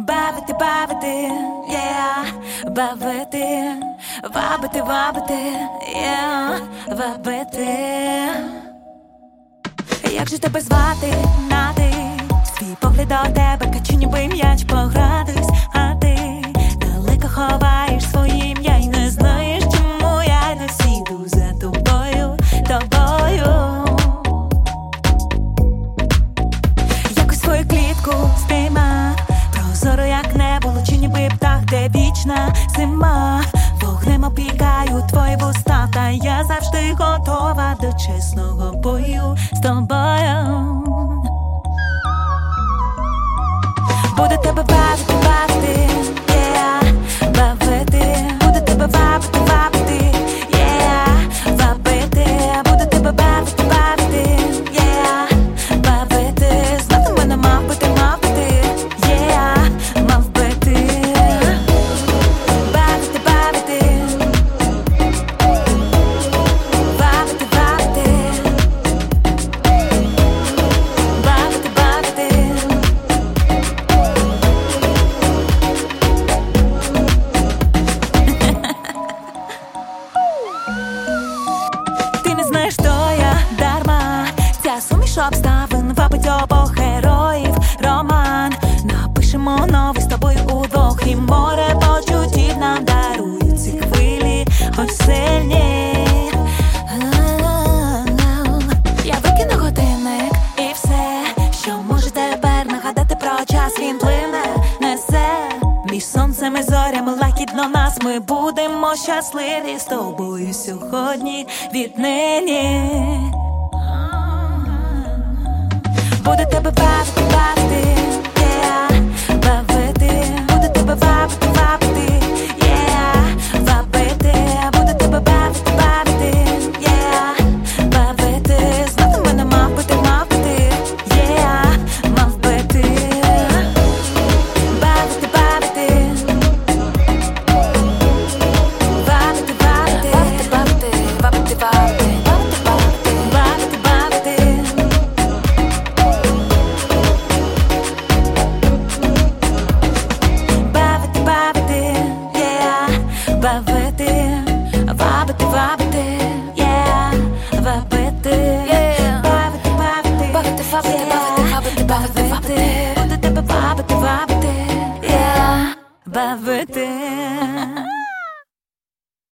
Бавити, бавити, бавити, вабити, вабити, вабити. Як же тебе звати, нати? Свій погляд до тебе, качу ніби м'яч погратись, а ти далеко ховаєш своє ім'я й не знаєш, чому я не сіду за тобою, тобою. Якось свою клітку спіймав, прозоро як небо, лучі ніби птах, де вічна зима. Вогнем опікаю твої вуста, та я завжди готова до чесного бою з тобою. Буду тебе бавити, бавити, бавити. Буду тебе вабити, вабити, вабити. Буду тебе бавити, бавити, бавити. Знати мене мав бити, мав бити, мав бити. Бавити, бавити, бавити, бавити, бавити, бавити. Ти не знаєш, що я дарма. Ця суміш обставин вабить обох героїв роман. Напишемо новий з тобою удвох, і море почуттів нам дарують ці хвилі, хоч сильні. Я викину годинник і все, що може тепер нагадати про час, він плине, несе. Між сонцем і зорями лагідно нас, ми будемо щасливі з тобою сьогодні, віднині. Буду тебе бавити, бавити, бавити. Буду тебе вабити, вабити, вабити. Буду тебе бавити, бавити, бавити. Знати мене мав бити, мав бити, мав бити. Бавити, бавити, бавити, бавити, бавити, бавити, бавити, бавити, бавити. Бавити, бавити, бавити, вабити, вабити, вабити, бавити, бавити, бавити, вабити, бавити, бавити, буду тебе бавити, вабити, бавити.